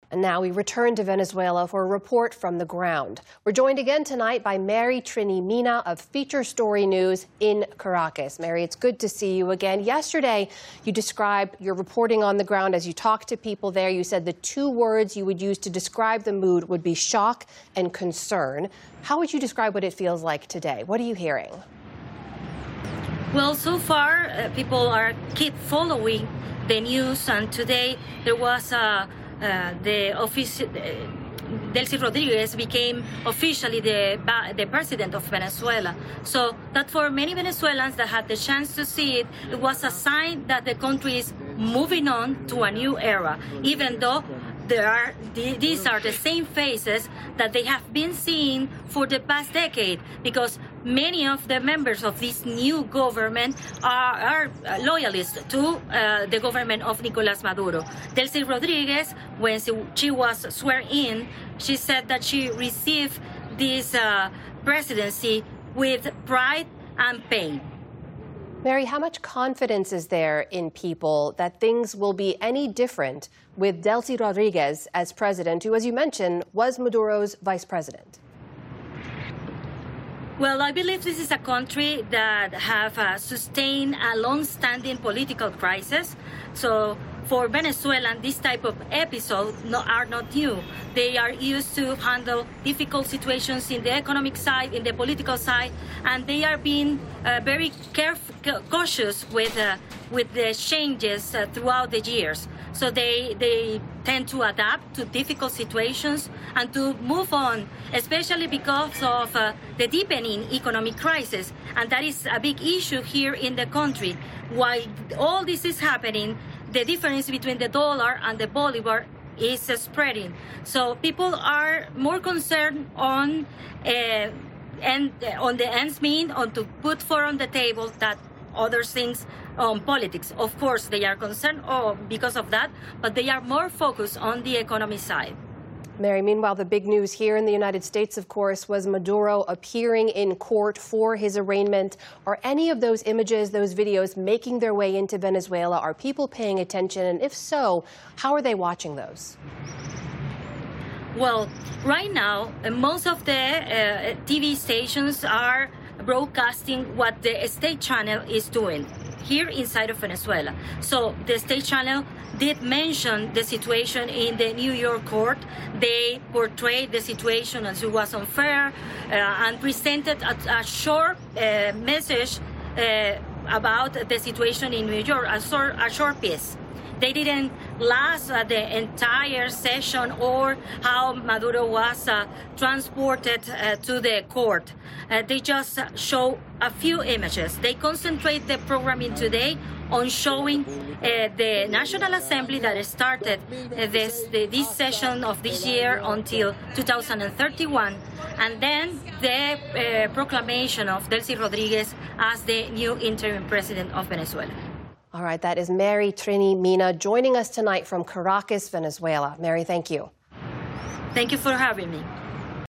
And now we return to Venezuela for a report from the ground. We're joined again tonight by Mary Trini Mina of Feature Story News in Caracas. Mary, it's good to see you again. Yesterday, you described your reporting on the ground as you talked to people there. You said the two words you would use to describe the mood would be shock and concern. How would you describe what it feels like today? What are you hearing? Well, so far, people keep following the news, and today there was Delcy Rodriguez became officially the president of Venezuela. So that for many Venezuelans that had the chance to see it, it was a sign that the country is moving on to a new era, even though these are the same faces that they have been seeing for the past decade, because many of the members of this new government are loyalists to the government of Nicolás Maduro. Delcy Rodriguez, when she was sworn in, she said that she received this presidency with pride and pain. Mary, how much confidence is there in people that things will be any different with Delcy Rodriguez as president, who, as you mentioned, was Maduro's vice president? Well, I believe this is a country that have sustained a long-standing political crisis. So for Venezuela, this type of episodes are not new. They are used to handle difficult situations in the economic side, in the political side, and they are being very cautious with the changes throughout the years. So they tend to adapt to difficult situations and to move on, especially because of the deepening economic crisis. And that is a big issue here in the country. While all this is happening, the difference between the dollar and the bolivar is spreading. So people are more concerned on the ends meet, on to put food on the table, that other things on politics. Of course, they are concerned because of that, but they are more focused on the economy side. Mary, meanwhile, the big news here in the United States, of course, was Maduro appearing in court for his arraignment. Are any of those images, those videos, making their way into Venezuela? Are people paying attention? And if so, how are they watching those? Well, right now, most of the TV stations are broadcasting what the state channel is doing here inside of Venezuela. So the state channel did mention the situation in the New York court. They portrayed the situation as it was unfair and presented a short message about the situation in New York, a short piece. They didn't last the entire session or how Maduro was transported to the court. They just show a few images. They concentrate the programming today on showing the National Assembly that started this session of this year until 2031, and then the proclamation of Delcy Rodriguez as the new interim president of Venezuela. All right, that is Mary Trini Mina joining us tonight from Caracas, Venezuela. Mary, thank you. Thank you for having me.